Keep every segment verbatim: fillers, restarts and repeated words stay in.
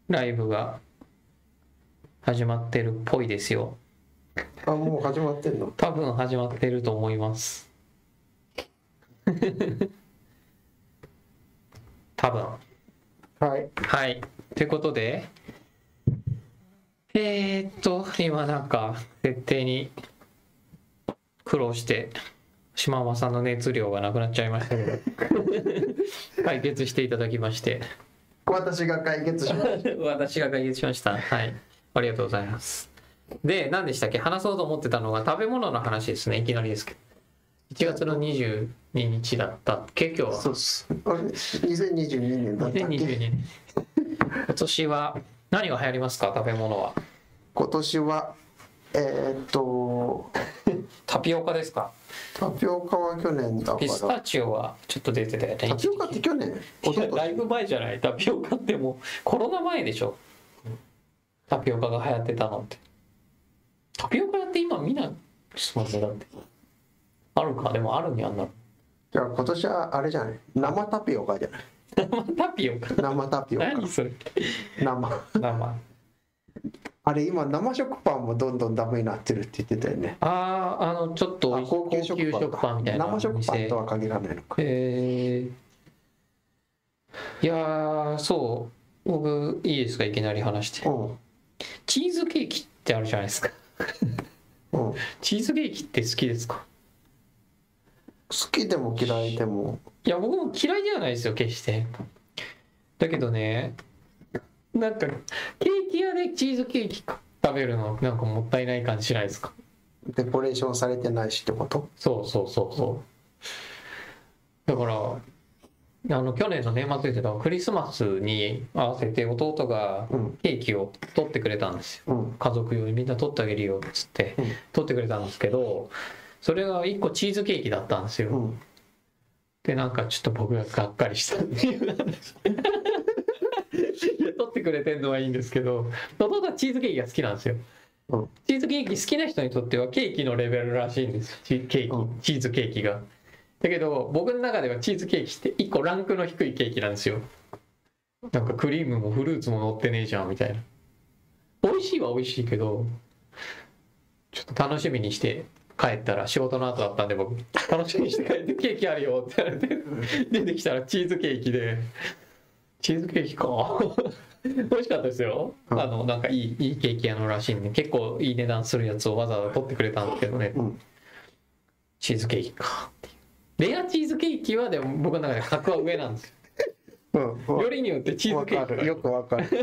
ライブが始まってるっぽいですよ。 あ、もう始まってんの？ 多分始まってると思います多分。 はいはいということで、えー、っと今なんか設定に苦労して島間さんの熱量がなくなっちゃいましたけど解決していただきまして私が解決しました私が解決しました。はい、ありがとうございます。で、何でしたっけ、話そうと思ってたのが食べ物の話ですね。いきなりですけどいちがつのにじゅうににちだったっけ今日は。 そうっす。あれにせんにじゅうにねんだったっけ。 にせんにじゅうにねん今年は何が流行りますか？食べ物は。 今年はえー、っとタピオカですか？ タピオカは去年だから。 ピスタチオはちょっと出てたよね。 タピオカって去年？ いやだいぶ前じゃない？タピオカってもうコロナ前でしょ。タピオカが流行ってたのって。タピオカって今みんなすまんねだって。あるか、でもあるにあんな。 じゃあ今年はあれじゃない？生タピオカじゃない？ 生タピオカ。 生タピオカ。 何それ？ 生。 生。 あれ今生食パンもどんどんダメになってるって言ってたよね。 ああ、あのちょっと高級食パン食パンみたいな。 生食パンとは限らないのか。 えー、いやー、そう僕いいですか、いきなり話して。 うん。 チーズケーキってあるじゃないですかうん。 チーズケーキって好きですか？ 好きでも嫌いでも。 いや僕も嫌いではないですよ決して。だけどね、なんかケーキ屋でチーズケーキ食べるのなんかもったいない感じしないですか？ デコレーションされてないしってこと？ そうそうそうそう。だからあの去年の年末言ってたクリスマスに合わせて弟がケーキを取ってくれたんですよ、 うん、 家族用にみんな取ってあげるよっつって取ってくれたんですけど、それがいっこチーズケーキだったんですよ、うん、でなんかちょっと僕ががっかりしたっていう話取ってくれてんのはいいんですけど、弟はチーズケーキが好きなんですよ、うん、チーズケーキ好きな人にとってはケーキのレベルらしいんですよ、ケーキ、うん、チーズケーキが。だけど僕の中ではチーズケーキっていっこランクの低いケーキなんですよ。なんかクリームもフルーツも乗ってねえじゃんみたいな。美味しいは美味しいけどちょっと楽しみにして帰ったら、仕事の後だったんで僕楽しみにして帰ってケーキあるよって言われて出てきたらチーズケーキで、チーズケーキか美味しかったですよ、うん、あのなんかいい、いいケーキ屋のらしいんで結構いい値段するやつをわざわざ取ってくれたんですけどね、うん、チーズケーキかっていう。レアチーズケーキはでも僕の中で格は上なんですよ、うん、よりによってチーズケーキよくわかる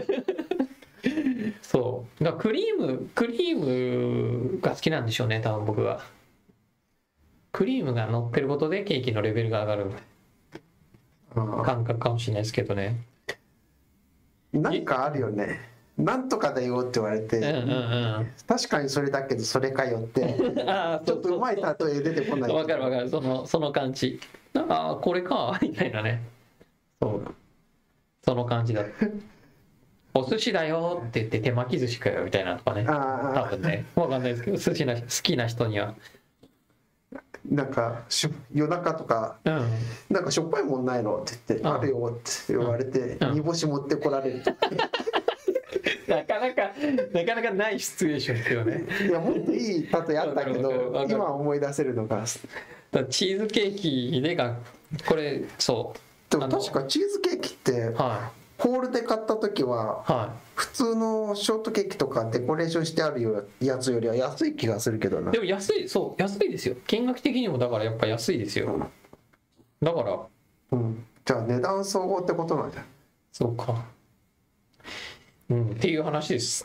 そうだからクリームクリームが好きなんでしょうね多分僕は。クリームが乗ってることでケーキのレベルが上がるみたいな感覚かもしれないですけどね。 なんかあるよね、なんとかだよって言われて、うんうんうん、確かにそれだけどそれかよってあちょっとうまい例え出てこない。 わかるわかる、そのその感じ、ああこれかみたいなね、そうその感じだお寿司だよって言って手巻き寿司かよみたいなとかね、多分ねわかんないですけど、寿司の好きな人にはなんかし夜中とか、うん、なんかしょっぱいもんないのって言って、うん、あるよって言われて、うん、煮干し持ってこられるとなかなかなかなかないシチュエーションですよね。 いやもっといい例えあったけど今思い出せるのがだチーズケーキでがこれそうでも確かチーズケーキって、はい、ホールで買った時は、はい、普通のショートケーキとかデコレーションしてあるやつよりは安い気がするけどな。でも安い、そう安いですよ、金額的にも。だからやっぱ安いですよ、うん、だから、うん、じゃあ値段総合ってことなんじゃん。 そうか、うん、っていう話です好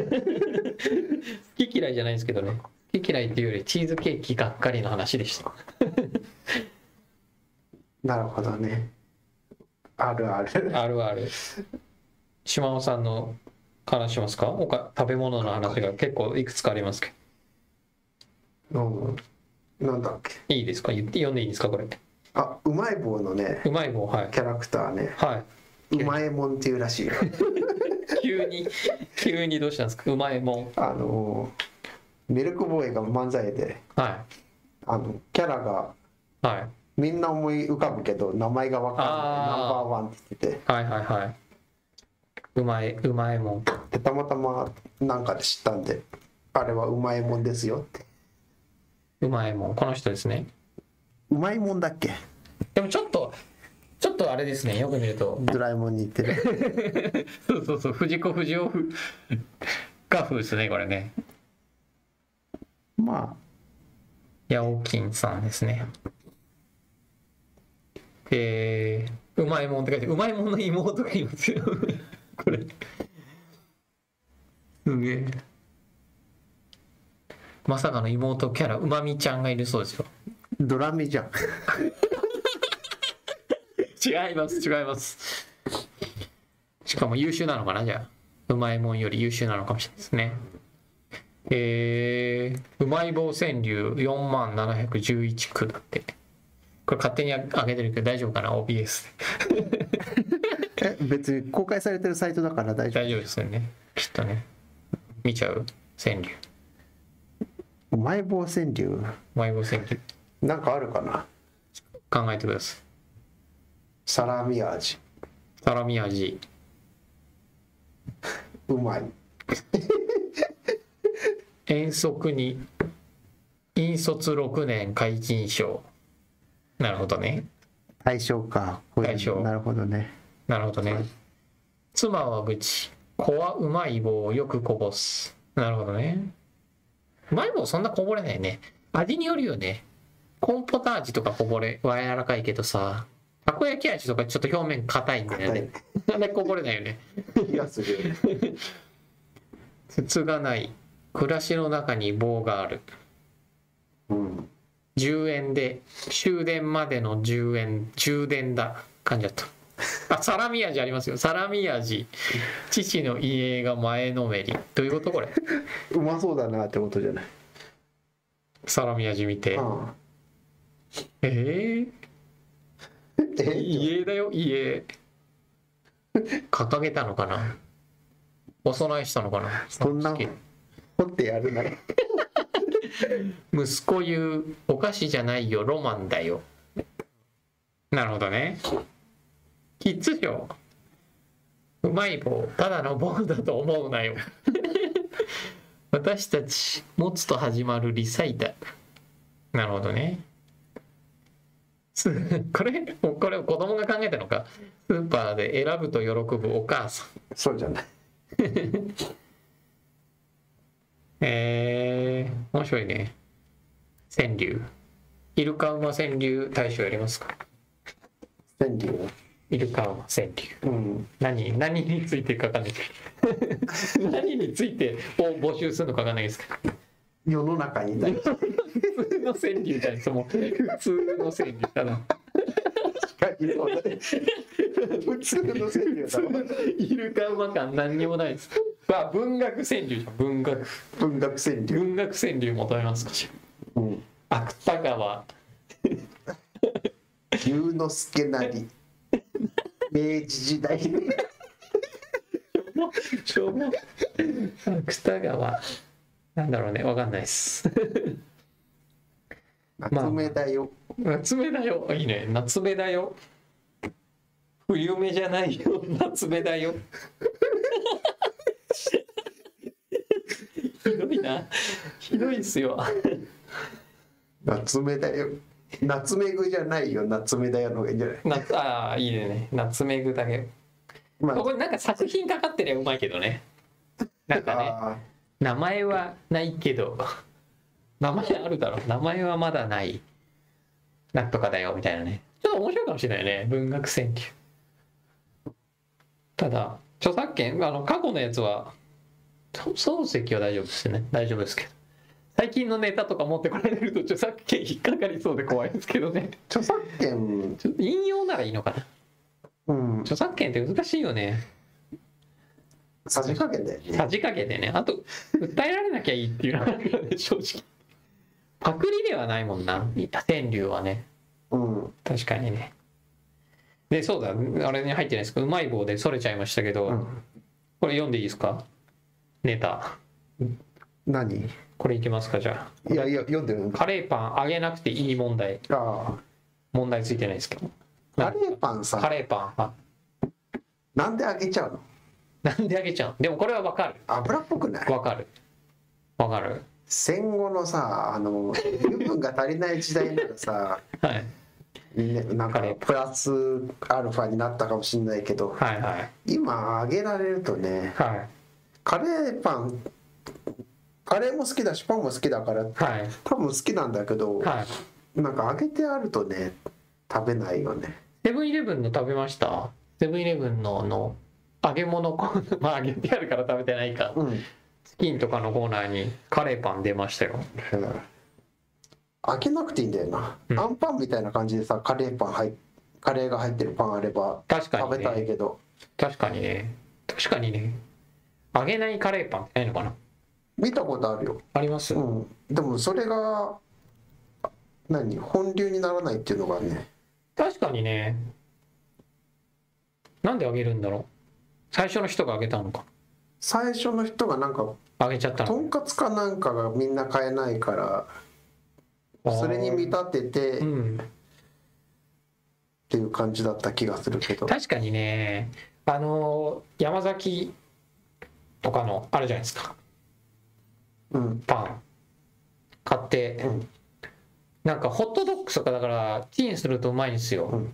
き嫌いじゃないですけどね、好き嫌いっていうよりチーズケーキがっかりの話でしたなるほどね、あるあるあるある。島尾さんの話しますか？おか食べ物の話が結構いくつかありますけど。うん、なんだっけ。 いいですか？言って読んでいいですかこれ。 あ、うまい棒のね。 うまい棒、はい。 キャラクターね。 はい。 うまえもんっていうらしいよ。 急に急にどうしたんですか？うまえもん。 あのミルクボーイが漫才で、はい。あのキャラが。はい。みんな思い浮かぶけど名前が分からないナンバーワンって言ってて、 はいはいはい、 うまいうまいもんでたまたまなんかで知ったんで、あれはうまいもんですよって。 うまいもん、この人ですね。 うまいもんだっけ。 でもちょっとちょっとあれですね、よく見るとドラえもんに似てるそうそうそう、藤子不二雄画風ですねこれね。 まあヤオキンさんですね。えー、うまいもんって書いて、うまいもんの妹がいますよこれすげえ。まさかの妹キャラうまみちゃんがいるそうですよ。 ドラミじゃん違います違います。しかも優秀なのかな、じゃあうまいもんより優秀なのかもしれないですね。えー、うまい棒川柳よんまんななひゃくじゅういち句だって。これ勝手に上げてるけど大丈夫かな オービーエスえ別に公開されてるサイトだから大丈夫。 大丈夫ですよねきっとね。見ちゃう川柳。 うまい棒川柳。 うまい棒川柳なんかあるかな。 考えてください。 サラミ味。 サラミ味うまい遠足に引率ろくねん皆勤賞。なるほどね。 対象か。 対象。 なるほどね。 なるほどね。妻は愚痴、子はうまい棒をよくこぼす。なるほどね。うまい棒そんなこぼれないね。味によるよね。コーンポタージュとかこぼれは柔らかいけどさ、たこ焼き味とかちょっと表面硬いんだよね。なんでこぼれないよね。 気がする。 筒がない。暮らしの中に棒がある。 うん。 じゅうえんで終電までのじゅうえん、充電だ。感じだった。あ、サラミ味ありますよ。サラミ味。父の家が前のめり。どういうことこれ。 うまそうだなってことじゃない。 サラミ味見て。 ああえー、 え家だよ家。掲げたのかな。お供えしたのかな。 そんな掘ってやるなら。 息子言うお菓子じゃないよロマンだよ。なるほどね。キッズ賞。うまい棒ただの棒だと思うなよ。私たち持つと始まるリサイタル。なるほどね。これこれ子供が考えたのか。スーパーで選ぶと喜ぶお母さん。 そうじゃない。 えー、面白いね。川柳。イルカ馬川柳大賞やりますか。 川柳。 イルカ馬川柳。 うん。 何何について書かないけど。何についてを募集するのかわかんないですけど。 世の中にいたい。 普通の川柳じゃないです。もう普通の川柳だな。 普通の川柳だわ。 イルカ馬感何にもないです。まあ文学川柳じゃん。文学文学川柳。 文学川柳求めますかしら。うん。芥川。 龍之介なり。明治時代。 しょうも。芥川。なんだろうね、わかんないです。 夏目だよ。 まあ、夏目だよ。いいね。夏目だよ。冬目じゃないよ。夏目だよ。ひどいな。ひどいっすよ。 夏目だよ。夏目ぐじゃないよ。夏目だよの方がいいんじゃない。 夏ああいいね。夏目ぐだけ。まあ、これなんか作品かかってりゃうまいけどね。なんかね。名前はないけど。名前あるだろ。名前はまだない。なんとかだよみたいなね。ちょっと面白いかもしれないね。文学川柳。ただ著作権あの過去のやつは漱石は大丈夫ですね。大丈夫ですけど。最近のネタとか持ってこられると著作権引っかかりそうで怖いですけどね。 著作権ちょっと引用ならいいのかな。うん。著作権って難しいよね。 さじ加減だよね。 さじ加減でね。あと訴えられなきゃいいっていうのがあるよね正直。パクリではないもんな。川柳はね。 うん。 確かにね。でそうだあれに入ってないですけどうまい棒でそれちゃいましたけど、うん、これ読んでいいですか。ネタ。 何？ これいきますかじゃあ。いやいや読んでる。 カレーパンあげなくていい問題。ああ。問題ついてないですけど。 カレーパンさ。 カレーパン。 なんであげちゃうの？ なんで揚げちゃう？でもこれはわかる。 油っぽくない？ わかるわかる。 戦後のさ、あの油分が足りない時代ならさ、はい、ね、なんかプラスアルファになったかもしれないけど、はいはい、今揚げられるとね、はい、カレーパンカレーも好きだしパンも好きだから、はい、多分好きなんだけど、はい、なんか揚げてあるとね食べないよね。 セブンイレブンの食べました？セブンイレブンのの揚げ物コーナー、まあ揚げてあるから食べてないか、うん、チキンとかのコーナーにカレーパン出ましたよ。 揚げなくていいんだよな、うん、アンパンみたいな感じでさ、カレーパン入カレーが入ってるパンあれば食べたいけど、 確かにね、確かにね、揚げないカレーパンってないのかな？ 見たことあるよ。 あります、 うん、でもそれが何本流にならないっていうのがね。 確かにね。なんで揚げるんだろう。最初の人が揚げたのか。 最初の人がなんか揚げちゃったの。 とんかつかなんかがみんな買えないからそれに見立てて、うん、っていう感じだった気がするけど。 確かにね、あの山崎とかのあるじゃないですか、うん、パン買って、うん、なんかホットドッグとかだからチンするとうまいんですよ、うん、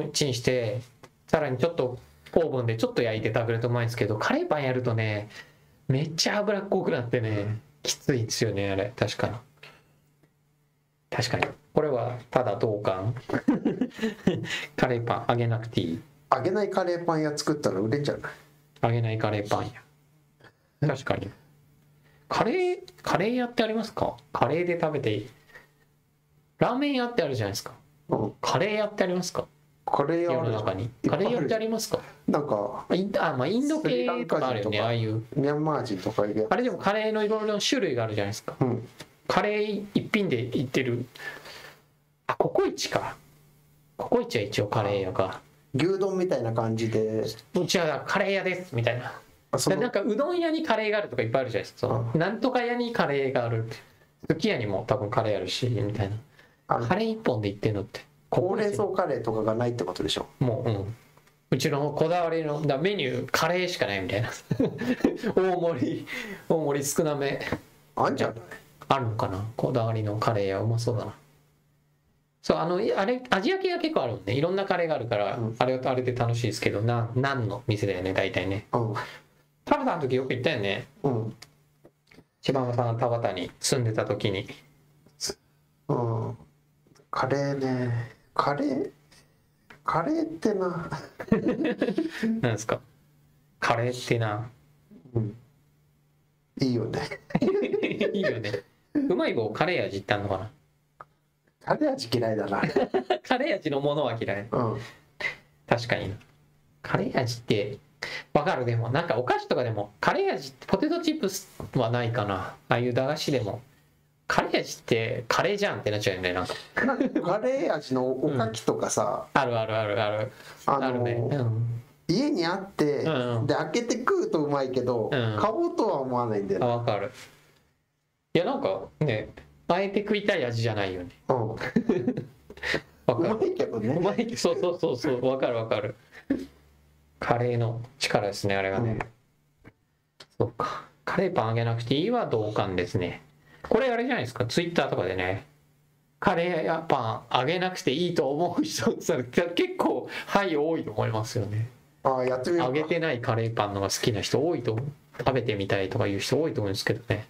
チンしてさらにちょっとオーブンでちょっと焼いて食べるとうまいんですけど、カレーパンやるとねめっちゃ脂っこくなってねきついんですよね、あれ。確かに確かにこれはただ同感カレーパン揚げなくていい。 揚げないカレーパン屋作ったら売れんじゃない？ 揚げないカレーパン屋、確かに。カレーカレー屋ってありますか？カレーで食べていい。ラーメン屋ってあるじゃないですか、うん、カレー屋ってありますか？ カレー屋ある。世の中にカレー屋ってありますか？ なんかインあ、まあ、インド系とかあるよね、ああいうミャンマー人とかいる。 あれでもカレーのいろいろな種類があるじゃないですか、うん、カレー一品でいってる。あ、ココイチか。ココイチは一応カレー屋か。 牛丼みたいな感じで、 うちはカレー屋ですみたいな。なんかうどん屋にカレーがあるとかいっぱいあるじゃないですか。そのなんとか屋にカレーがある、すき家にも多分カレーあるしみたいな。カレー一本でいってんのってほうれん草カレーとかがないってことでしょ。 もう、うん、うちのこだわりのだメニューカレーしかないみたいな大盛り大盛り少なめあんじゃない？ あるのかな、こだわりのカレー屋。うまそうだな。そう、あのあれアジア系が結構あるんでいろんなカレーがあるから、うん、あれあれで楽しいですけど、な何の店だよね大体ね、うん、田畑の時よく行ったよね、うん、柴山さんが田畑に住んでた時に、 うん、カレーね、カレーカレーってななんですかカレーってな、 うん、いいよねいいよね。うまい棒カレー味ってあんのかな。 カレー味嫌いだなカレー味のものは嫌い、うん、確かにカレー味ってわかる。でもなんかお菓子とかでもカレー味ってポテトチップスはないかな。ああいう駄菓子でもカレー味ってカレーじゃんってなっちゃうよね。なんかカレー味のおかきとかさ、 うん、あるあるあるあるあるね、うん、 家にあって、うんうん、で開けて食うとうまいけど、うん、買おうとは思わないんだよね。 あ、わかる。いやなんかね、あえて食いたい味じゃないよね。うん。 うまいけどね。 うまい、そうそうそうそう、わかるわかる。カレーの力ですね、あれがね。うん、そっか。カレーパンあげなくていいは同感ですね。これあれじゃないですか、ツイッターとかでね。カレーやパンあげなくていいと思う人って結構はい多いと思いますよね。 ああ、やってみようか。 揚げてないカレーパンのが好きな人多いと思う。食べてみたいとかいう人多いと思うんですけどね。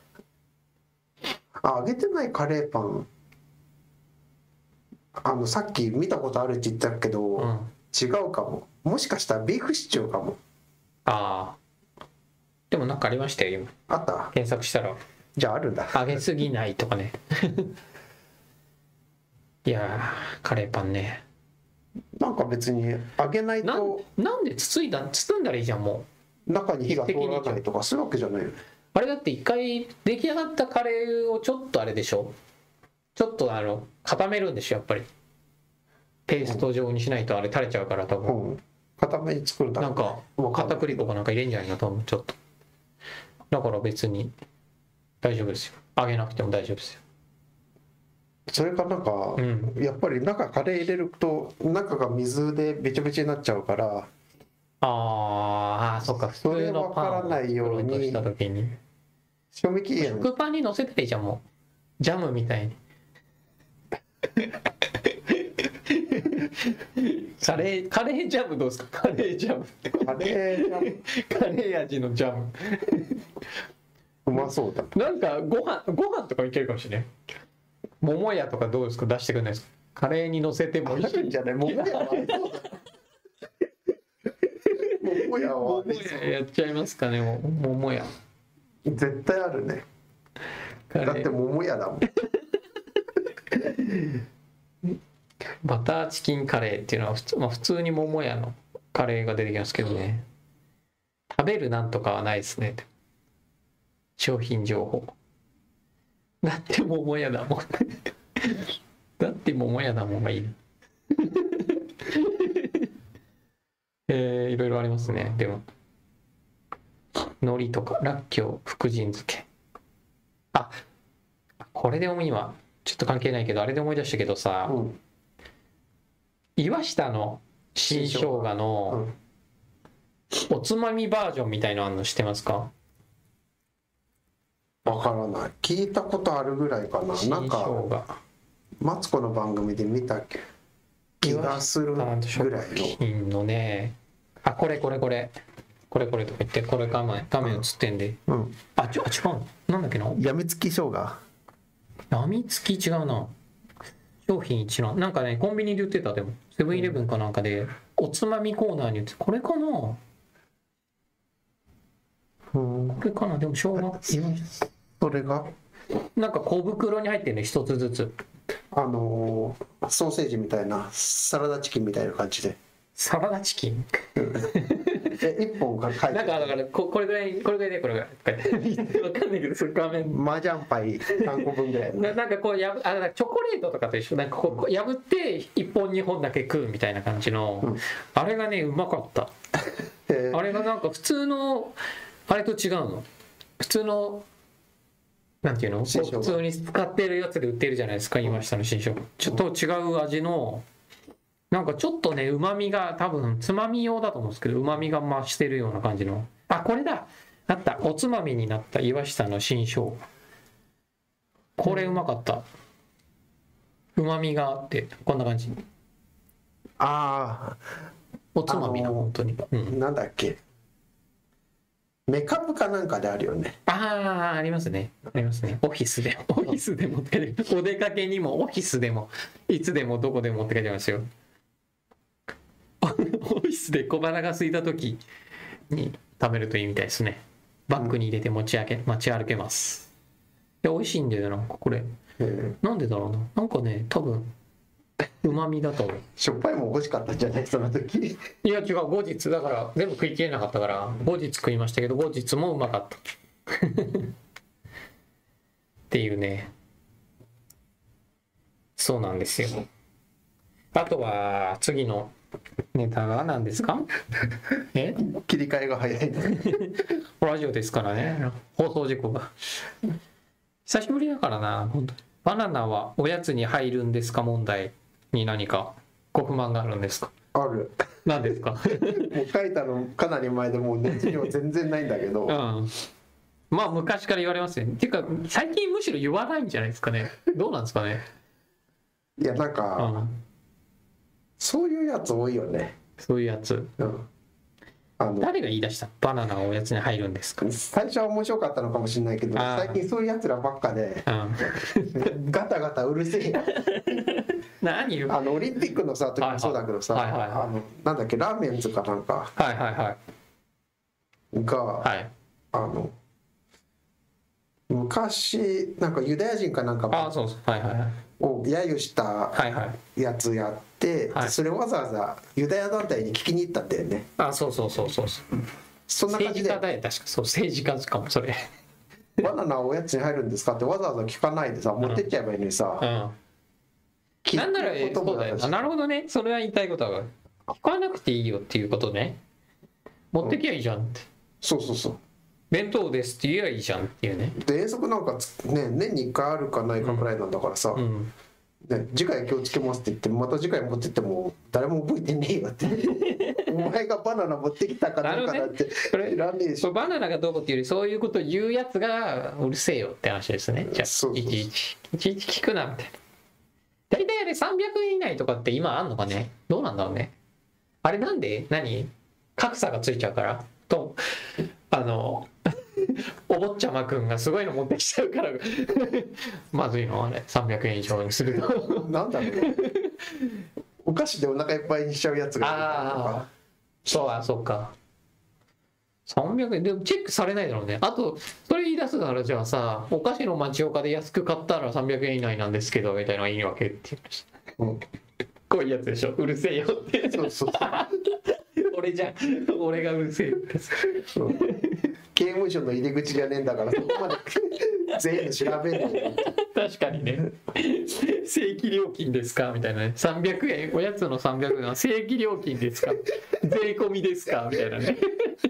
あ、揚げてないカレーパン、あのさっき見たことあるって言ったけど、うん、違うかも。もしかしたらビーフシチューかも。 ああ、でもなんかありましたよ今。 あった？ 検索したら。 じゃああるんだ。 揚げすぎないとかねいやー、カレーパンね。 なんか別に揚げないとな, なんで包いだ包んだらいいじゃん。もう中に火が通らないとかそういうわけじゃないよね。 あれだって一回出来上がったカレーをちょっとあれでしょ、ちょっとあの固めるんでしょやっぱり。ペースト状にしないとあれ垂れちゃうから多分、うん、 固めに作るんだ。 なんか片栗粉かなんか入れんじゃないの多分ちょっと。だから別に大丈夫ですよ、揚げなくても大丈夫ですよ。 それかなんか、うん、やっぱり中カレー入れると中が水でべちゃべちゃになっちゃうから、 ああ、そっか、普通のパンを作ろうとした時に賞味期限食パンに乗せていいじゃん、もうジャムみたいにカレーカレージャムどうですか？カレージャムカレージャムカレー味のジャムうまそうだ。 なんかご飯ご飯とかいけるかもしれない。桃屋とかどうですか？出してくれないですか？カレーに乗せてもいいんじゃない？桃屋は合いそうだ桃屋は合いそう。 やっちゃいますかね。もう桃屋絶対あるね。だって桃屋だもんバターチキンカレーっていうのは普通、まあ、普通に桃屋のカレーが出てきますけどね。食べるなんとかはないですね。商品情報だって桃屋だもんだって桃屋だもんがいいえー、いろいろありますね。でも海苔とからっきょう、福神漬け、あ、これでも今ちょっと関係ないけどあれで思い出したけどさ、うん、岩下の新生姜のおつまみバージョンみたいのあるの知ってますか？ わからない。聞いたことあるぐらいかな。なんかマツコの番組で見たっけ気がするぐらいののね。あ、これこれこれこれこれとか言って、これ画面画面映ってんで、うんうん、あ、ちょ、違う、なんだっけな、 やみつき生姜、 やみつき違うな、商品一覧、なんかねコンビニで売ってた。でもセブンイレブンかなんかでおつまみコーナーに売って、これかな、うん、これかな。でも生姜それがなんか小袋に入ってるね、一つずつ。 あのー、ソーセージみたいな、サラダチキンみたいな感じで。 サラダチキンえ、一本から書いてなんかだからここれぐらいこれぐらいでこれぐらいわかんないけど、その画面麻雀牌さんこぶんぐらいな, なんかこうやぶあなんかチョコレートとかと一緒、なんかこう、こう破っていっぽんにほんだけ食うみたいな感じの、うん、あれがねうまかったあれがなんか普通のあれと違うの。普通のなんていうの、普通に使ってるやつで売ってるじゃないですか、今下の新生姜、ちょっと違う味の、なんかちょっとねうまみが、多分つまみ用だと思うんですけど、うまみが増してるような感じの、あ、これだ、あった、おつまみになった岩下の新生姜、これうまかった、うまみがあってこんな感じ。 ああ、 おつまみな、本当に、 うん、なんだっけ、メカブかなんかであるよね。 ああ、ありますね。ありますね。オフィスでも、オフィスでも、お出かけにも、オフィスでも、いつでもどこでもって書いてますよ。オフィスで小腹が空いた時に食べるといいみたいですね。バッグに入れて持ち上げ、持ち歩けます。いや、美味しいんだよな、これ。なんでだろうな。なんかね、多分、うまみだと思う。 しょっぱいも欲しかったんじゃない、その時。 いや違う、後日だから全部食い切れなかったから後日食いましたけど、後日もうまかったっていうね。そうなんですよ。あとは次のネタが何ですかえ切り替えが早いねラジオですからね、放送事故が久しぶりだからな。本当にバナナはおやつに入るんですか問題に何かご不満があるんですか？ ある。 何ですか？もう書いたのかなり前で、もう熱量全然ないんだけど、うん、 まあ昔から言われますよね。っていうか最近むしろ言わないんじゃないですかね。どうなんですかね。 いやなんか、うん、そういうやつ多いよね。 そういうやつ、うん、あの誰が言い出した？バナナがおやつに入るんですか？ 最初は面白かったのかもしれないけど、最近そういうやつらばっかで、うん、ガタガタうるせえや何あのオリンピックのさ時もそうだけどさ、はいはいはいはい、あのなんだっけ、ラーメンズかなんか、 はいはいはい、 が、 はい、 あの昔なんかユダヤ人かなんかあそうそう、はいはいはい、 を揶揄したやつやって、はいはい、それをわざわざユダヤ団体に聞きに行ったんだよね。 あそうそうそうそうそう、そんな感じで政治家だよ、確か。そう、政治家かもそれバナナおやつに入るんですかってわざわざ聞かないでさ、持ってっちゃえばいいのにさ、うんうんなんならそうだよ。なるほどね。それは言いたいことは聞かなくていいよっていうことね。持ってきゃいいじゃんって、うん、 そうそうそう、 弁当ですって言えばいいじゃんっていうね。 で遠足なんかね年にいっかいあるかないかくらいなんだからさ、うんうんね、次回気をつけますって言ってまた次回持ってっても誰も覚えてねえよってお前がバナナ持ってきたかどうかなんて知らねえし、バナナがどうこうっていうよりそういうことを言うやつがうるせえよって話ですね。じゃあいちいちいちいち聞くなみたいな。大体あれさんびゃくえん以内とかって今あんのかね。どうなんだろうね。あれなんで何格差がついちゃうからと、あのお坊ちゃまくんがすごいの持ってきちゃうからまずいのあれさんびゃくえん以上にするとなんだろうお菓子でお腹いっぱいにしちゃうやつがいるああそうあそうかさんびゃくえんでもチェックされないだろうね。あとそれ言い出すならじゃあさお菓子の町岡で安く買ったらさんびゃくえん以内なんですけどみたいなのがいいわけって言う、うん、こういうやつでしょうるせえよってそうそう俺じゃん俺がうるせえって刑務所の入り口じゃねえんだからそこまで全員調べない。 確かにね正規料金ですかみたいなねさんびゃくえんおやつのさんびゃくえんは正規料金ですか税込みですかみたいなね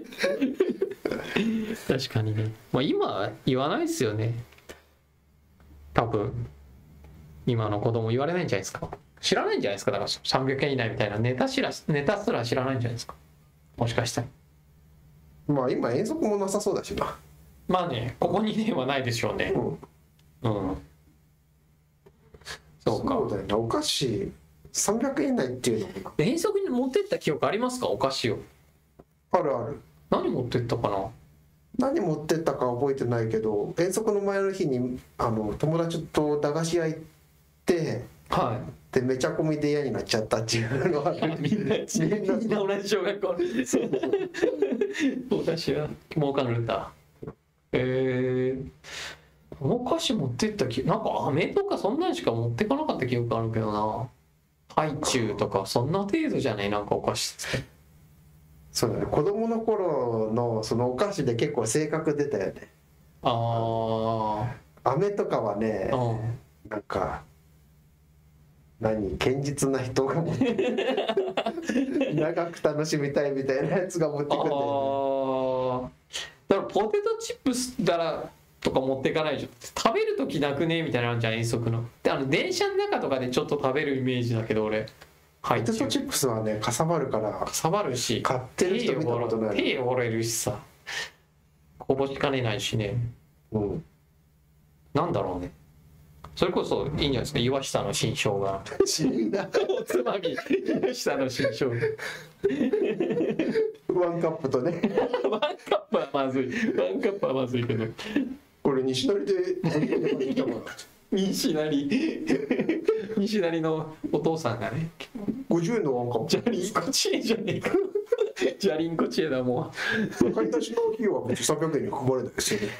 確かにね、まあ、今は言わないですよね多分今の子供言われないんじゃないですか。知らないんじゃないですか。だからさんびゃくえん以内みたいなネタしらネタすら知らないんじゃないですかもしかしたら。 まあ今遠足もなさそうだしな。 まあねここにねんはないでしょうね。うん、うん、そうか。 そうだよね。お菓子さんびゃくえん以内っていうのも遠足に持ってった記憶ありますかお菓子を。 あるある。 何持ってったかな。 何持ってったか覚えてないけど遠足の前の日にあの友達と駄菓子屋行ってはい。 でめちゃ込みで嫌になっちゃったっていうのがみんなみんな同じ小学校私は儲かるんだ。えー、お菓子持ってったきなんか飴とかそんなんしか持ってかなかった記憶あるけどな。ハイチュウとかそんな程度じゃないなんかお菓子って。 そうだね子供の頃のそのお菓子で結構性格出たよね。 ああ飴とかはね、うん、なんか何堅実な人が持って長く楽しみたいみたいなやつが持ってくるんだよね。 だからポテトチップスだらとか持っていかないじゃん。食べる時なくねみたいなのあるじゃん遠足の。であの電車の中とかでちょっと食べるイメージだけど俺。 ポテトチップスはねかさばるからかさばるし買ってる人見たことない。 手汚れるしさこぼしかねないしね。 うん。なんだろうね。それこそいいんじゃないですか岩下の新生姜おつまみ岩下の新生姜ワンカップとねワンカップはまずいワンカップはまずいけどこれ西成で西成西成のお父さんがねごじゅうえんのワンカップじゃりんこ知恵じゃねえかじゃりんこ知恵だもう買い出しの費用は別にさんびゃくえんに含まれないですよね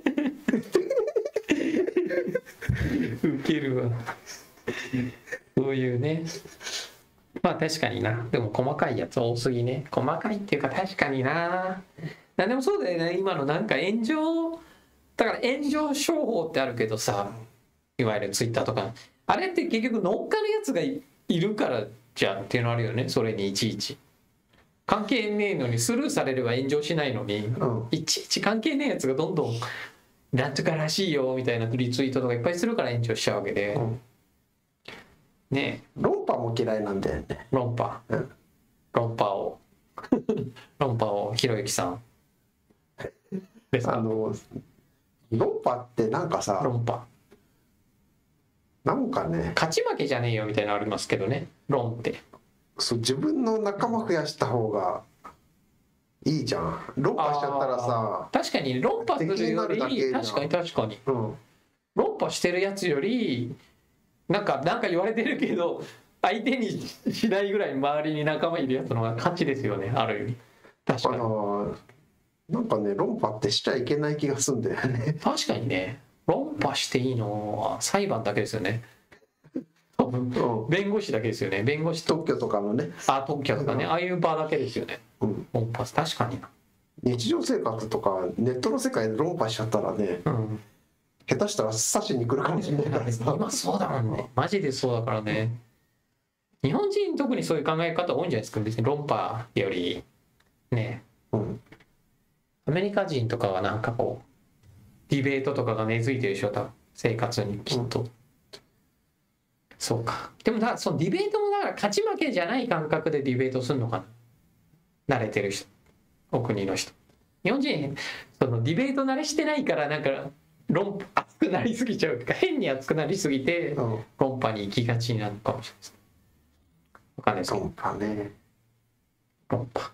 ウケるわそういうねまあ確かになでも細かいやつ多すぎね細かいっていうか確かにななんでもそうだよね今のなんか炎上だから炎上商法ってあるけどさいわゆるツイッターとかあれって結局乗っかるやつが い, いるからじゃんっていうのあるよねそれにいちいち関係ねえのにスルーされれば炎上しないのに、うん、いちいち関係ねえやつがどんどんなんとからしいよみたいなリツイートとかいっぱいするから炎上しちゃうわけで、うん、ねえ論破も嫌いなんだよね論破、うん、論破を論破をひろゆきさんですかあの論破ってなんかさ論破なんかね勝ち負けじゃねえよみたいなのありますけどね論ってそう自分の仲間増やした方がいいじゃん論破しちゃったらさ確かに論破するより確かに確かに、うん、論破してるやつよりなんかなんか言われてるけど相手にしないぐらい周りに仲間いるやつの方が勝ちですよねある意味確かになんかね論破ってしちゃいけない気がするんだよね確かにね論破していいのは裁判だけですよね多分、うん、弁護士だけですよね弁護士特許とかのねあ特許とかね、うん、ああいう場だけですよね、うん、論破確かにな日常生活とかネットの世界で論破しちゃったらね、うん、下手したら刺しに来るかもしれないからさ今そうだもんねマジでそうだからね、うん、日本人特にそういう考え方多いんじゃないですか別に論破よりね、うん、アメリカ人とかはなんかこうディベートとかが根付いてるでしょ多分生活にきっと、うん、そうかでもだそのディベートもだから勝ち負けじゃない感覚でディベートするのかな慣れてる人、お国の人。日本人そのディベート慣れしてないからなんか論熱くなりすぎちゃうとか変に熱くなりすぎて、うん、論破に行きがちになるかもしれないです。わかんないですけど。 論破ね。 論破。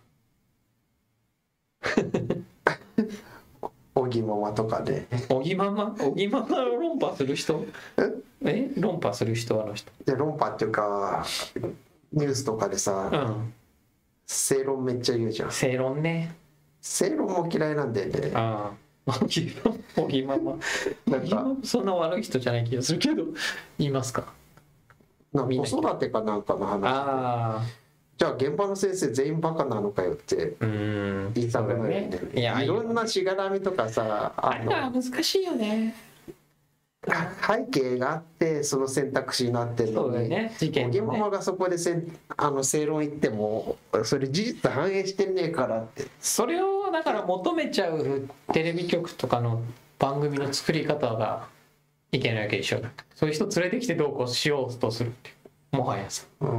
おぎままとかで。 おぎままおぎままを論破する人？え？論破する人あの人。 で論破っていうかニュースとかでさ、うん、正論めっちゃ言うじゃん。 正論ね。 正論も嫌いなんだよね。 ああ、おぎまま。なんかそんな悪い人じゃない気がするけど、言いますか。 なんか子育てかなんかの話。ああ。じゃあ現場の先生全員バカなのかよって言いたくないよね。いや、いろんなしがらみとかさ、 あの難しいよね。 背景があってその選択肢になってるのに、ね、事件ね、おぎままがそこでせんあの正論言ってもそれ事実反映してねえからって。 それをだから求めちゃうテレビ局とかの番組の作り方がいけないわけでしょ。そういう人連れてきてどうこうしようとするっていうもはやさ。うん、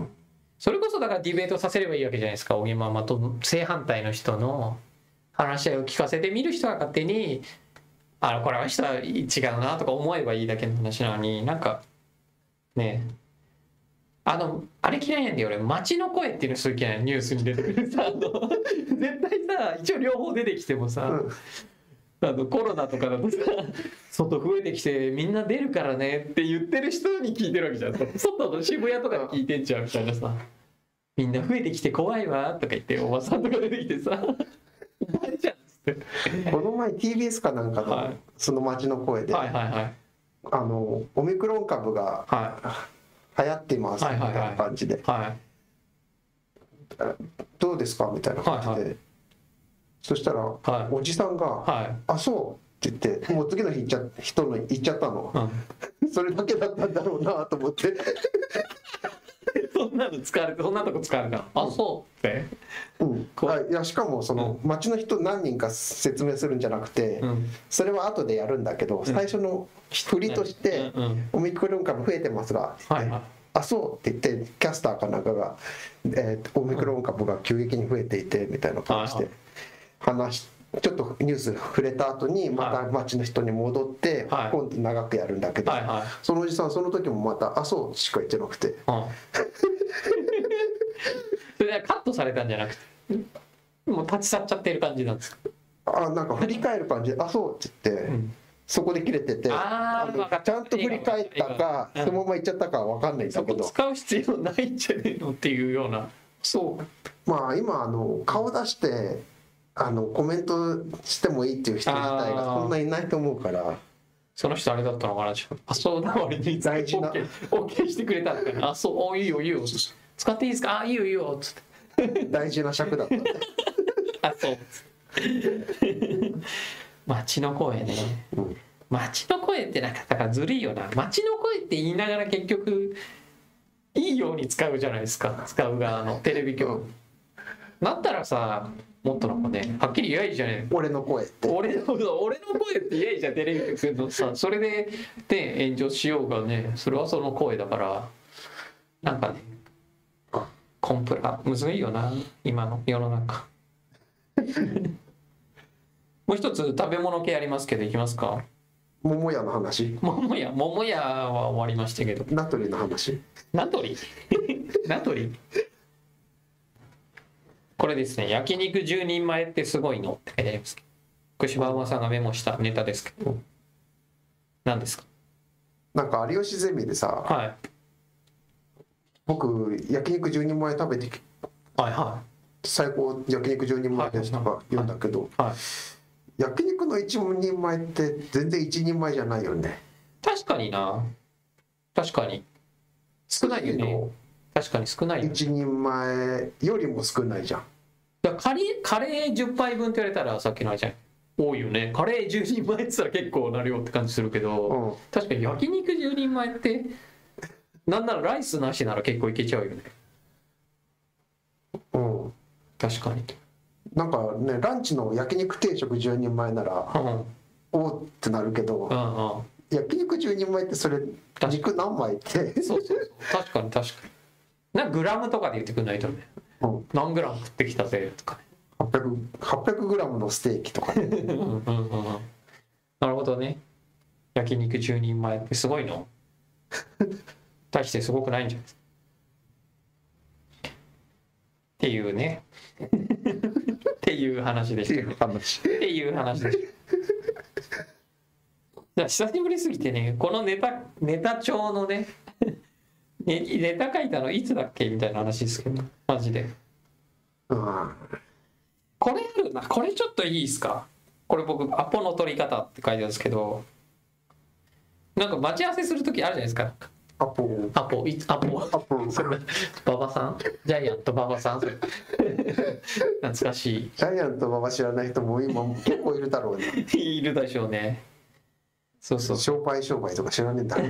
それこそだからディベートさせればいいわけじゃないですか。おぎままと正反対の人の話し合いを聞かせて見る人が勝手にあのこれは人は違うなとか思えばいいだけの話なのに、なんかねあのあれ嫌いなんだよ俺。街の声っていうのすごい嫌いな。ニュースに出てくるさ、あの絶対さ一応両方出てきてもさ、うん、あのコロナとかだとさ外増えてきてみんな出るからねって言ってる人に聞いてるわけじゃん。外の渋谷とかで聞いてんじゃんみたいなさ、みんな増えてきて怖いわとか言っておばさんとか出てきてさ誰じゃんこの前 ティービーエス かなんかの、はい、その街の声で、はいはいはい、あのオミクロン株が、はい、流行ってますみたいな感じで、はいはい、どうですかみたいな感じで、はいはい、そしたら、はい、おじさんが、はい、あそうって言ってもう次の日行っちゃ人の行っちゃったの、うん、それだけだったんだろうなと思ってそんなの使われてそんなとこ使われた。あそうって、 うん、いやしかもその町の人何人か説明するんじゃなくて、うん、それは後でやるんだけど、うん、最初の振りとして「オミクロン株増えてますが」って言って、はいはい、あそうって言ってキャスターかなんかが、えー、オミクロン株が急激に増えていてみたいな感じで話して。ちょっとニュース触れた後にまた町の人に戻って今度長くやるんだけど、そのおじさんその時もまた「あそう」しか言ってなくて、 それはカットされたんじゃなくてもう立ち去っちゃってる感じなんですか。 あなんか振り返る感じで「あそう」って言って、うん、そこで切れててああのちゃんと振り返ったかそのまま行っちゃったかは分かんないんだけど、 そこ使う必要ないんじゃねえのっていうような。 そうまあ今あの顔出してあのコメントしてもいいっていう人自体がそんないないと思うから。 その人あれだったのかな。あそうな割に大事な OK してくれたのかな。あそういいよいいよ使っていいですか。あいいよいいよつって大事な尺だったんであそう街の声ね、うん、街の声ってなんかだからずるいよな。街の声って言いながら結局いいように使うじゃないですか。使う側のテレビ局、うん、だったらさもっとなんかねはっきり言えばいいじゃねえ。 俺の声って俺の俺の声って言えばいいじゃんテレビ局のさ。それでで炎上しようがねそれはその声だからなんかねコンプラむずいよな今の世の中もう一つ食べ物系ありますけどいきますか。 桃屋の話。 桃屋桃屋は終わりましたけど名取の話。 名取名取これですね、焼肉じゅうにんまえってすごいのって書いてあります。福島馬さんがメモしたネタですけど、何ですか。 なんか有吉ゼミでさ、はい、僕焼肉じゅうにんまえ食べて、はいはい、最高焼肉じゅうにんまえですとか言うんだけど、はいはい、焼肉のいちにんまえって全然いちにんまえじゃないよね。 確かにな、確かに少ないよね。確かに少ないよね。 いちにんまえよりも少ないじゃん。 いやカレー、カレーじゅっぱいぶんって言われたらさっきのあれじゃん多いよね。カレーじゅうにんまえって言ったら結構なるよって感じするけど、うん、確かに焼肉じゅうにんまえってなんならライスなしなら結構いけちゃうよね。うん、確かに。 なんかねランチの焼肉定食じゅうにんまえなら、うん、おーってなるけど、うんうん、焼肉じゅうにんまえってそれ肉何枚ってそうそうそう確かに確かになんかグラムとかで言ってくんないとねうん、 何グラム食ってきたぜとかね、 はっぴゃく、はっぴゃくグラムのステーキとかね。うんうんうん、 なるほどね。焼肉じゅうにんまえってすごいの？大してすごくないんじゃないですか。っていうね。っていう話でした。っていう話でした。久しぶりすぎてね、このネタ、ネタ帳のね、ネタ書いたのいつだっけみたいな話ですけど、マジで。 うん、 これあるな、これちょっといいですか？これ僕、アポの取り方って書いてあるんですけど、なんか待ち合わせするときあるじゃないですか。 アポアポいつアポアポそれ馬場さん、ジャイアント馬場さん、それ懐かしい。 ジャイアント馬場知らない人も今結構いるだろうね。 いるでしょうね。そうそう、 商売商売とか知らねえんだ。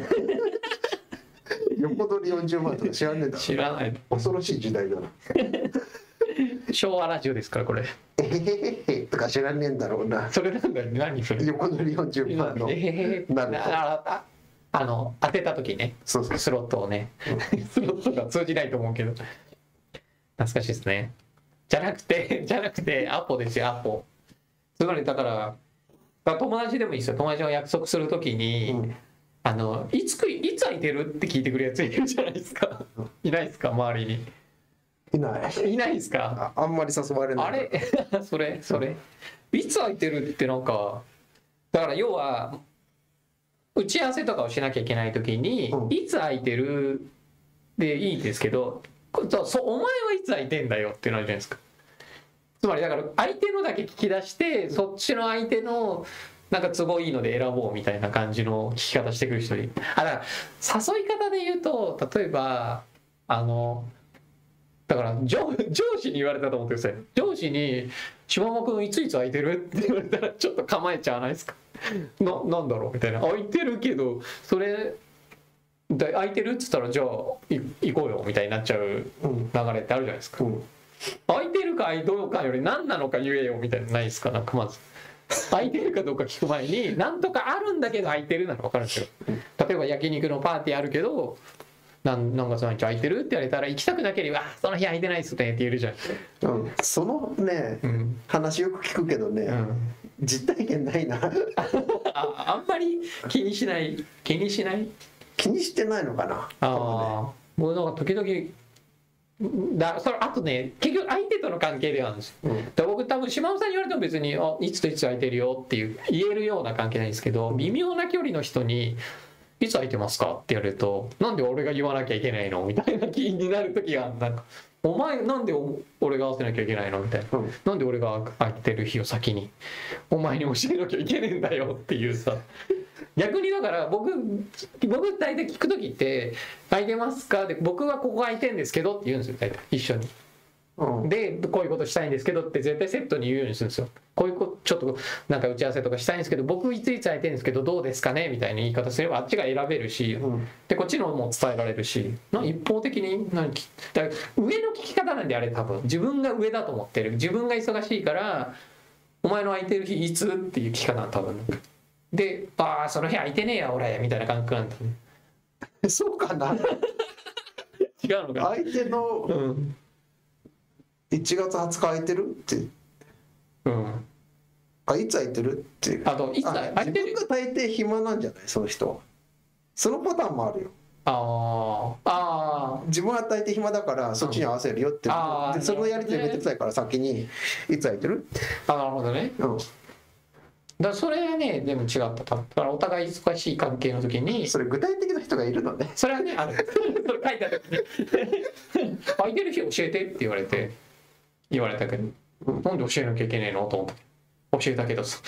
横取りよんじゅうまんとか知らねえんだ。 知らない。 恐ろしい時代だな。 昭和ラジオですからこれ。 えへへへとか知らねえんだろうな。 それなんだよ、何それ。 横取りよんじゅうまんの。 えへへなるほど。あ, あの当てた時ね。 そうそう、 スロットをね。うん、スロットが通じないと思うけど。懐かしいですね。じゃなくてじゃなくてアポですよ、アポ。つまりだから友達でもいいですよ。友達が約束するときに、うん、あのいつくいつ空いてるって聞いてくるやついるじゃないですか。いないですか、周りに。 いない。 いないですか。 あ, あんまり誘われない。 あれそれそれいつ空いてるって、なんかだから要は打ち合わせとかをしなきゃいけないときに、うん、いつ空いてるでいいんですけど、そお前はいつ空いてんだよってなるじゃないですか。つまりだから相手のだけ聞き出して、そっちの相手のなんか都合いいので選ぼうみたいな感じの聞き方してくる人に、あ、だから誘い方で言うと、例えばあのだから 上, 上司に言われたと思ってください。上司に「島間君いついつ空いてる?」って言われたらちょっと構えちゃわないですか。な, なんだろうみたいな。空いてるけどそれ空いてるっつったらじゃあ行こうよみたいになっちゃう流れってあるじゃないですか。うん、空いてるか空いてるかより何なのか言えよみたいなないですか。なんかまず空いてるかどうか聞く前になんとかあるんだけど空いてるなら分かるんですよ。例えば焼肉のパーティーあるけど何月何日空いてるって言われたら行きたくなければ「その日空いてないっすね」って言えるじゃん。 うん、そのね、うん、話よく聞くけどね、うん、実体験ないな。 あ, あんまり気にしない気にしない気にしてないのかな。ああ、 もうなんか時々だそれあとね、結局相手との関係ではあるんですよ。うん、だ僕多分島尾さんに言われても別にあいつといつ空いてるよっていう言えるような関係ないんですけど、微妙な距離の人にいつ空いてますかって言われると、なんで俺が言わなきゃいけないのみたいな気になる時が、なんかお前なんで俺が合わせなきゃいけないのみたいな、うん、なんで俺が空いてる日を先にお前に教えなきゃいけねえんだよっていうさ。逆にだから僕僕大体聞く時って「空いてますか?」で「僕はここ空いてんですけど」って言うんですよ、大体一緒に。うん、でこういうことしたいんですけどって絶対セットに言うようにするんですよ。こういうことちょっとなんか打ち合わせとかしたいんですけど僕いついつ空いてるんですけどどうですかねみたいな言い方すればあっちが選べるし、うん、でこっちのも伝えられるし、一方的に何だから上の聞き方なんで、あれ多分自分が上だと思ってる、自分が忙しいからお前の空いてる日いつっていう聞き方多分で、ああその日空いてねえや俺みたいな感覚なんだね。 そうかな。 違うのかな。 相手の、うんいちがつはつか空いてるって、うん、あいつ空いてるってあといつ空いてる、 自分が大抵暇なんじゃないその人は。そのパターンもあるよ。 ああ自分は大抵暇だからそっちに合わせるよって、うん、でそのやり取りめんどくさいから先にいつ空いてるって。 あなるほどね、うん、だからそれはねでも違った。だからお互い忙しい関係の時にそれ具体的な人がいるのね。 それはねある。それ書いてある時に空いてる日教えてって言われて言われたけど、うん、なんで教えなきゃいけないのと思って教えたけどさ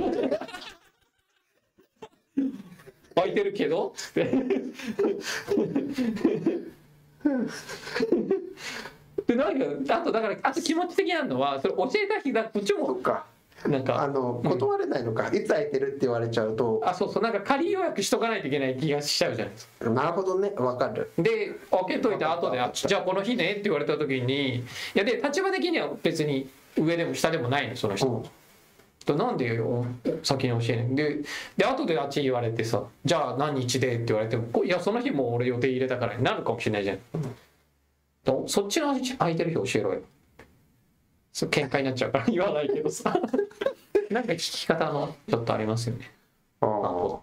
空いてるけどってでなんかあとだからあと気持ち的なのはそれ教えた日だこっちもそっかなんかあの断れないのか、うん、いつ空いてるって言われちゃうとあそうそうなんか仮予約しとかないといけない気がしちゃうじゃないですか。 なるほどね分かる。で開けといて後であじゃあこの日ねって言われた時にいやで立場的には別に上でも下でもないのその人、うん、なんで先に教えないでで後であっち言われてさじゃあ何日でって言われてもいやその日も俺予定入れたからになるかもしれないじゃん。だそっちの空いてる日教えろよ。そう喧嘩になっちゃうから言わないけどさなんか聞き方のちょっとありますよね。 ああ、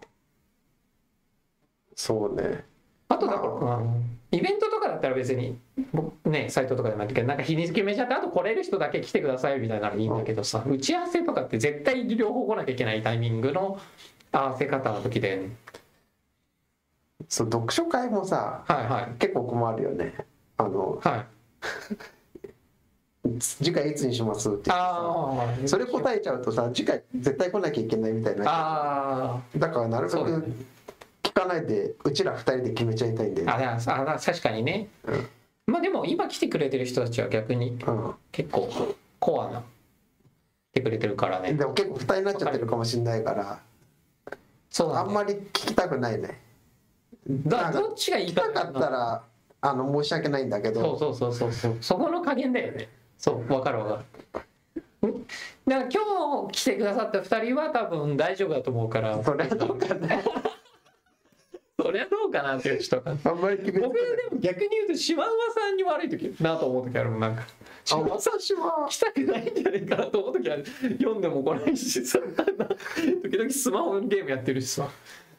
そうね。 あとだから、まあ、イベントとかだったら別にねサイトとかでもいいけど、なんか日にち決めちゃってあと来れる人だけ来てくださいみたいなのいいんだけどさ、打ち合わせとかって絶対両方来なきゃいけないタイミングの合わせ方の時だよね。 そう読書会もさ、 はいはい、 結構困るよね。あの、 はい次回いつにしますって言ってさ、それ答えちゃうとさ次回絶対来なきゃいけないみたいな。あだからなるべく聞かないでうちらふたりで決めちゃいたいんで。 ああ確かにね、うん、まあでも今来てくれてる人たちは逆に結構コアな来てくれてるからね。 でも結構負担になっちゃってるかもしれないから、そう、ね、あんまり聞きたくないね。 だどっちがいいか聞きたかったらあの申し訳ないんだけど、 そうそうそうそうそこの加減だよね。そう分かる分かる。だから今日来てくださったふたりは多分大丈夫だと思うから。 それはどうかなそれはどうかなっていう人があんまり決めてない。僕でも逆に言うと島馬さんに悪い時なと思う時あるもん。なんか島馬さん来たくないんじゃないかなと思う時は読んでも来ないしさ時々スマホゲームやってるしさ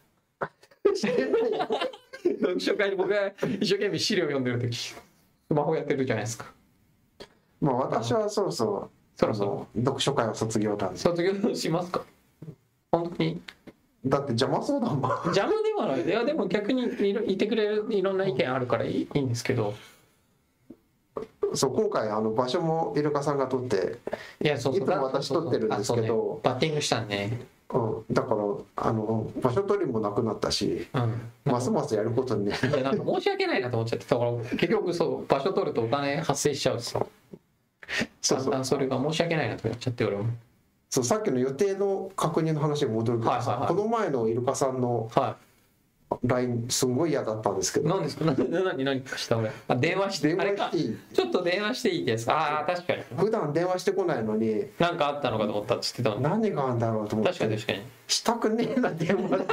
読書会に僕が一生懸命資料読んでる時スマホやってるじゃないですか。 まあ私はそろそろそろそろ読書会は卒業なんで。 卒業しますか本当に。 だって邪魔そうだもん。 邪魔ではない。いやでも逆にいてくれるいろんな意見あるからいい、いいんですけど。 そう今回あの場所もイルカさんが取って、いやそうそういつも私取ってるんですけど、 そうそう、バッティングしたんね。 うん、だからあの場所取りもなくなったし、うん、ますますやることにね。 いやなんか申し訳ないなと思っちゃって、だから結局そう場所取るとお金発生しちゃうしさ。そうそう、それが申し訳ないなと思っちゃって俺も。 そうさっきの予定の確認の話に戻るけどさ、はいはいはい、この前のイルカさんの ライン すごい嫌だったんですけど。 何ですか？何何何かした俺。あ電話して電話していい？ ちょっと電話していいですか？ああ確かに。 普段電話してこないのに。 何かあったのかと思ったって言ってたの。 何があるんだろうと思って。 確かに確かに。 したくねえな電話って。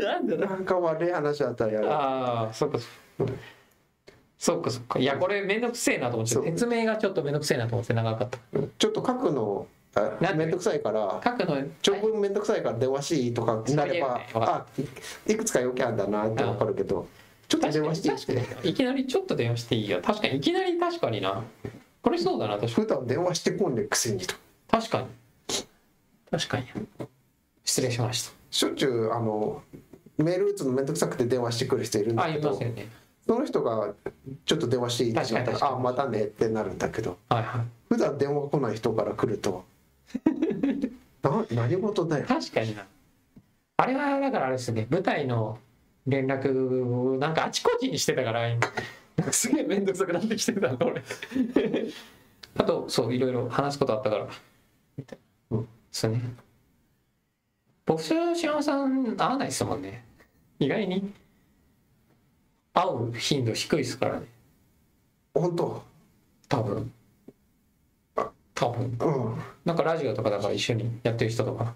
なんでなんか悪い話だったらやる。 ああそっかそっか。そっかそっか。いやこれめんどくせえなと思って説明がちょっとめんどくせえなと思って長かった。 ちょっと書くのめんどくさいから書くの長文めんどくさいから電話していいとかなれば、ね、あいくつか要件あるんだなって分かるけどちょっと電話していいっていきなりちょっと電話していいよ。確かにいきなり確かになこれそうだな。確かに普段電話してこんねくせにと。 確かに確かに失礼しました。 しょっちゅうあのメール打つのめんどくさくて電話してくる人いるんだけど、あいますよね。その人がちょっと電話していいって言ったらあまたねってなるんだけど、はいはい、普段電話来ない人から来るとな何事だよ。 確かにな。あれはだからあれですね、舞台の連絡なんかあちこちにしてたからすげえ面倒くさくなってきてたの俺あとそういろいろ話すことあったからみたいな、うん、そうね。僕と島尾さん会わないですもんね。意外に会う頻度低いですからね。 本当？ 多分多分、うん、なんかラジオとかだから一緒にやってる人とか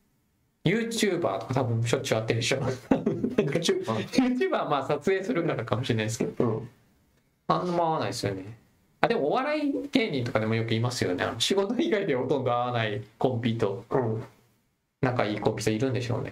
YouTuber とか多分しょっちゅう会ってるでしょYouTuber? YouTuber はまあ撮影するからかもしれないですけど、うん、あんま合わないですよね。あでもお笑い芸人とかでもよくいますよね。仕事以外でほとんど会わないコンビと、うん、仲いいコンビといるんでしょうね。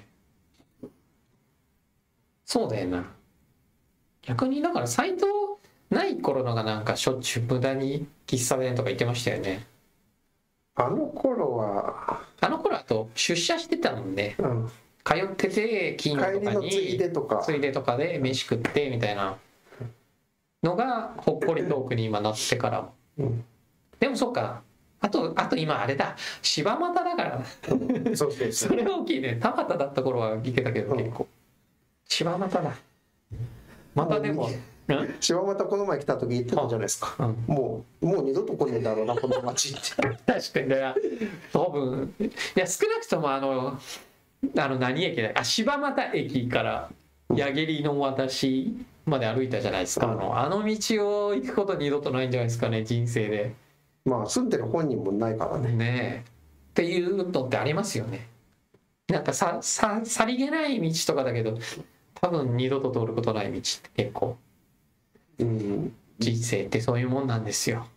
そうだよな。逆にだからサイトない頃のがなんかしょっちゅう無駄に喫茶店とか行ってましたよね。 あの頃はあの頃あと出社してたもんね、うん、通ってて金曜とかに帰りのついでとかついでとかで飯食ってみたいなのがほっこりトークに今なってから、うん、でもそっかあとあと今あれだ柴又だからそうそうそうそれは大きいね。田畑だった頃は行けたけど結構、うん、柴又だまたでも柴又この前来た時言ってたじゃないですか、うん、もうもう二度と来ねえだろうなこの町って確かにね多分いや少なくともあのあの何駅だあ柴又駅から矢切の私まで歩いたじゃないですか、うん、あのあの道を行くこと二度とないんじゃないですかね人生で。 まあ住んでる本人もないからねねえっていうのってありますよね。なんかさささりげない道とかだけど多分二度と通ることない道って結構うん、 人生ってそういうもんなんですよ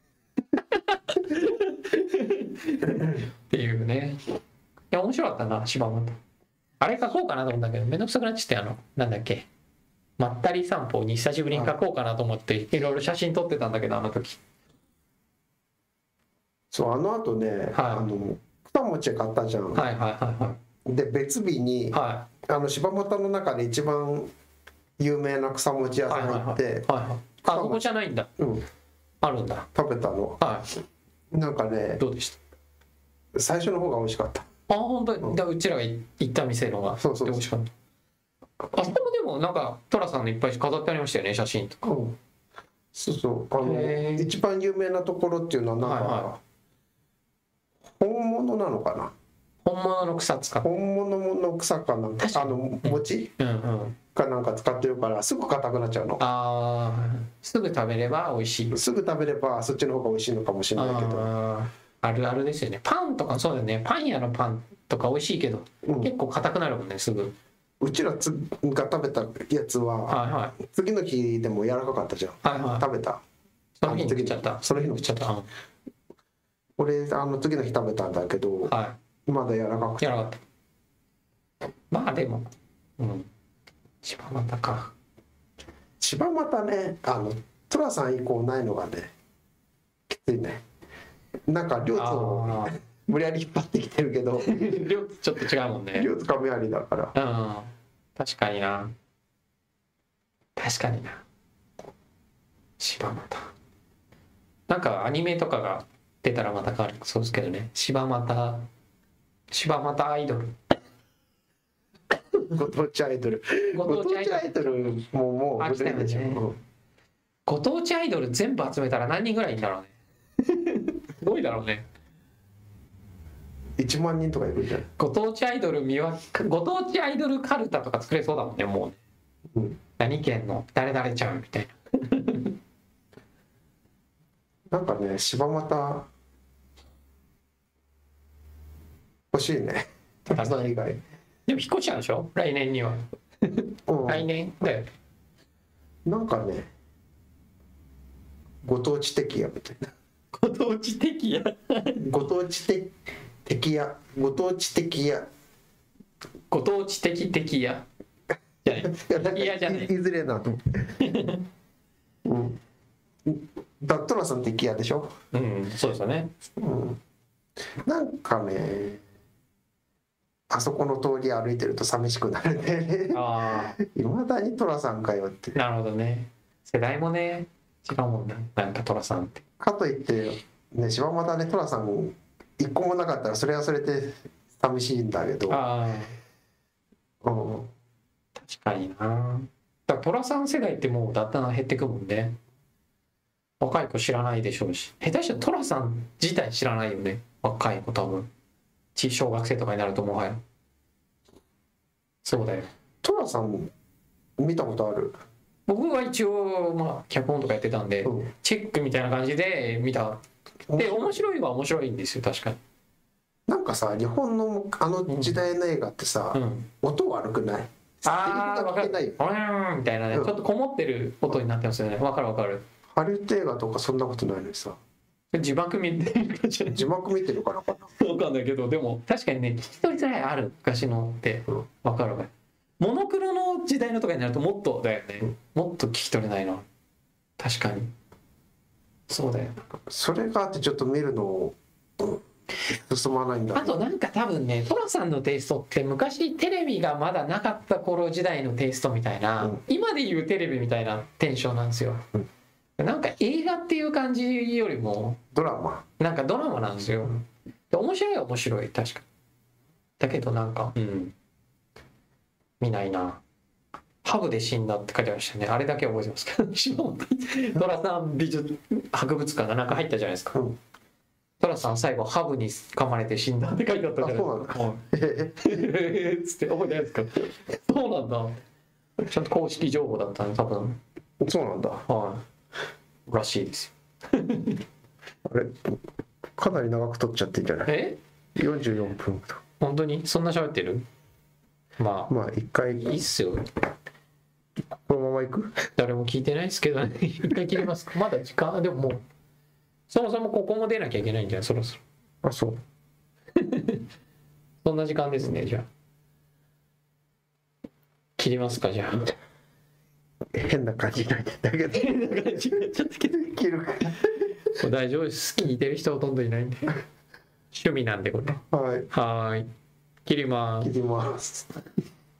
っていうね。いや面白かったな柴又。あれ書こうかなと思ったけどめんどくさくなっちゃって、あのなんだっけまったり散歩に久しぶりに書こうかなと思っていろいろ写真撮ってたんだけど、あの時。 そう、あの後ね、はい、あの草餅買ったじゃん。 はいはいはいはい。 で別日に、はい、あの柴又の中で一番有名な草餅屋さん行って、はいはいはいはい、 あそこじゃないんだ。うん。あるんだ。 食べたの。はい。なんかね。 どうでした？ 最初の方が美味しかった。 あ本当に、うん、うちらが行った店のがそうそう美味しかった。あそこもでもなんか寅さんのいっぱい飾ってありましたよね、写真とか。うん、 そうそうあの一番有名なところっていうのはなんか、はいはい、本物なのかな。 本物の草使って本物の草かなんかあの餅、うんうん、かなんか使ってるからすぐ硬くなっちゃうの。 ああすぐ食べれば美味しい。 すぐ食べればそっちの方が美味しいのかもしれないけど、 あ, あるあるですよね。パンとかそうだよね。パン屋のパンとか美味しいけど、うん、結構硬くなるもんねすぐ。 うちらつが食べたやつは、はいはい、次の日でも柔らかかったじゃん、はいはい、食べたその日に食っちゃった。 その日に食っちゃった。俺あの次の日食べたんだけど、はい、まだ柔らかくて。 柔らかった。まあでも、うん。柴又か。 柴又ね、あの寅さん以降ないのがね、きついね。なんか両津を無理やり引っ張ってきてるけど、 両津ちょっと違うもんね。 両津亀有だから。 うん。確かにな。確かにな。柴又。なんかアニメとかが出たらまた変わるそうですけどね。柴又。柴又アイドル。 ご当地アイドル。ご当地アイドルももう古いでしょ、ね。ご当地アイドル全部集めたら何人ぐらいいるんだろうね。すごいだろうね。 いちまんにんとかいるじゃん。 ご当地アイドル見わご当地アイドルカルタとか作れそうだもんねもうね、うん、何県の誰々ちゃんみたいな。なんかね柴又欲しいね。 高さ以外。でも引っ越しちゃうでしょ来年には。うん、来年だよ。 なんかねご当地的やみたいな。 ご当地的や。 ご当地的的やご当地的やご当地的的やじゃないいやじゃない。 いずれなと思ってうんだったらさん的やでしょ。 うんそうですよね、うん、 なんかねあそこの通り歩いてると寂しくなるね。ああいまだに寅さんかよって。 なるほどね。世代もね違うもんね。なんか寅さんってかといってね柴又で寅さん一個もなかったらそれはそれで寂しいんだけど。ああ、うん、確かにな。だから寅さん世代ってもうだんだん減ってくもんね。若い子知らないでしょうし、下手したら寅さん自体知らないよね若い子多分。小学生とかになるともはや。そうだよ。 寅さん見たことある？ 僕は一応まあ脚本とかやってたんで、うん、チェックみたいな感じで見た。で面白いは面白いんですよ確かに。 なんかさ日本のあの時代の映画ってさ、うん、音悪くない？ ああ分かる。うんみたいなね、うん、ちょっとこもってる音になってますよね。分かる分かる。 ハリウッド映画とかそんなことないのにさ。 字幕見てるかじゃない。字幕見てるからかな。分かんないけどでも確かにね聞き取りづらいある昔のって分かる分かる。モノクロの時代のとかになるともっとだよね、うん、もっと聞き取れないな確かに。そうだよ。 それがあってちょっと見るの、うん、進まないんだ。 あとなんか多分ね寅さんのテイストって昔テレビがまだなかった頃時代のテイストみたいな、うん、今でいうテレビみたいなテンションなんですよ、うんなんか映画っていう感じよりもドラマなんかドラマなんですよ。で面白い面白い確かだけどなんかうん見ないな。ハブで死んだって書いてありましたね。あれだけ覚えてますけど寅さん美術博物館がなんか入ったじゃないですか、うん、寅さん最後ハブに噛まれて死んだって書いてあったじゃないですか。そうなんだえっつって覚えてないですか。そうなんだ。ちゃんと公式情報だったね多分。 そうなんだ。 はいらしいですよあれかなり長く撮っちゃってんじゃない？ えよんじゅうよんぷんと。 本当にそんな喋ってる？まあまあ一回いいっすよ。 このまま行く？ 誰も聞いてないですけどね。一回切りますか。まだ時間、でももうそもそもここも出なきゃいけないんじゃないそろそろ。 あ、そうそんな時間ですね。じゃあ切りますか。じゃあ変な感じになってたけど変な感じになっちゃったけど切るか大丈夫です。聞いてる人ほとんどいないんで趣味なんでこれ。 はいはい切ります。 切ります